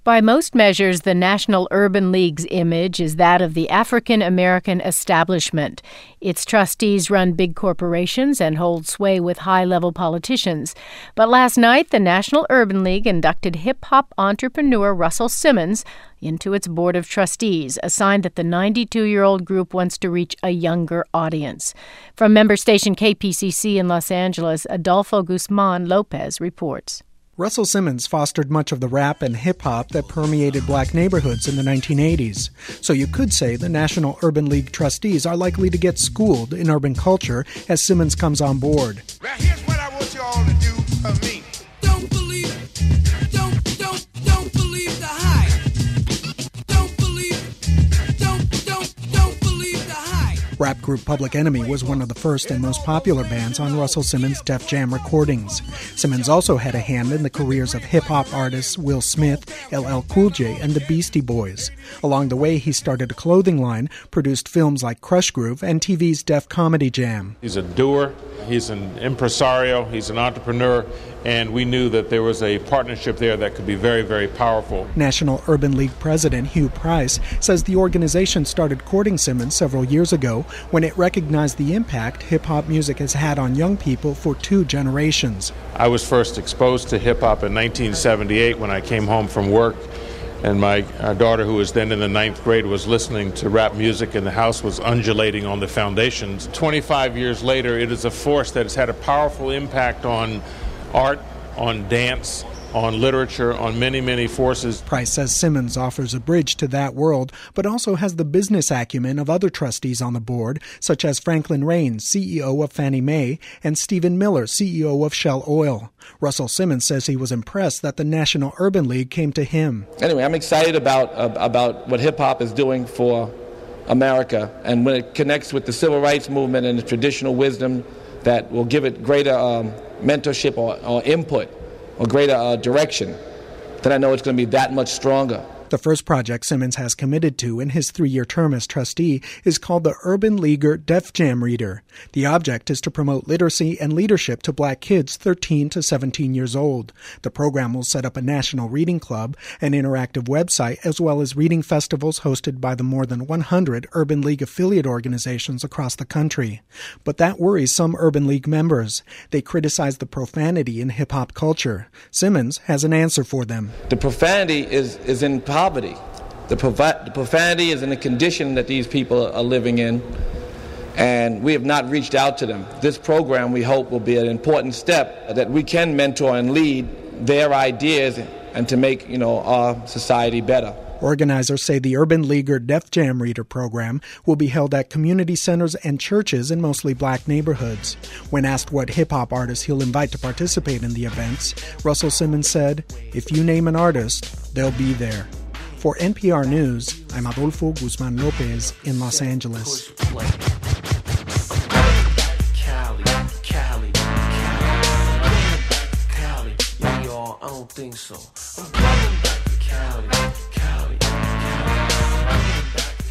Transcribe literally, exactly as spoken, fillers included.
By most measures, the National Urban League's image is that of the African-American establishment. Its trustees run big corporations and hold sway with high-level politicians. But last night, the National Urban League inducted hip-hop entrepreneur Russell Simmons into its board of trustees, a sign that the ninety-two-year-old group wants to reach a younger audience. From member station K P C C in Los Angeles, Adolfo Guzman Lopez reports. Russell Simmons fostered much of the rap and hip-hop that permeated black neighborhoods in the nineteen eighties. So you could say the National Urban League trustees are likely to get schooled in urban culture as Simmons comes on board. Now here's what I want you all to do for me. Don't believe, don't, don't, don't believe the hype. Don't believe, don't, don't, don't believe the hype. Rap group Public Enemy was one of the first and most popular bands on Russell Simmons' Def Jam recordings. Simmons also had a hand in the careers of hip-hop artists Will Smith, L L Cool J, and the Beastie Boys. Along the way, he started a clothing line, produced films like Crush Groove, and T V's Def Comedy Jam. He's a doer, he's an impresario, he's an entrepreneur, and we knew that there was a partnership there that could be very, very powerful. National Urban League President Hugh Price says the organization started courting Simmons several years ago when it recognized the impact hip-hop music has had on young people for two generations. I was first exposed to hip-hop in nineteen seventy-eight when I came home from work, and my uh, daughter, who was then in the ninth grade, was listening to rap music, and the house was undulating on the foundations. twenty-five years later, it is a force that has had a powerful impact on art, on dance, on literature, on many, many forces. Price says Simmons offers a bridge to that world, but also has the business acumen of other trustees on the board, such as Franklin Raines, C E O of Fannie Mae, and Stephen Miller, C E O of Shell Oil. Russell Simmons says he was impressed that the National Urban League came to him. Anyway, I'm excited about, uh, about what hip-hop is doing for America, and when it connects with the civil rights movement and the traditional wisdom that will give it greater um, mentorship or, or input, or greater uh, direction, then I know it's going to be that much stronger. The first project Simmons has committed to in his three-year term as trustee is called the Urban Leaguer Def Jam Reader. The object is to promote literacy and leadership to black kids thirteen to seventeen years old. The program will set up a national reading club, an interactive website, as well as reading festivals hosted by the more than one hundred Urban League affiliate organizations across the country. But that worries some Urban League members. They criticize the profanity in hip-hop culture. Simmons has an answer for them. The profanity is, is in poverty. The, provi- the profanity is in the condition that these people are living in, and we have not reached out to them. This program, we hope, will be an important step that we can mentor and lead their ideas and to make, you know, our society better. Organizers say the Urban Leaguer Def Jam Reader program will be held at community centers and churches in mostly black neighborhoods. When asked what hip-hop artists he'll invite to participate in the events, Russell Simmons said, "If you name an artist, they'll be there." For N P R News, I'm Adolfo Guzman Lopez in Los Angeles. Cali, Cali, Cali, Cali, y'all, I don't think so. I'm coming back to Cali.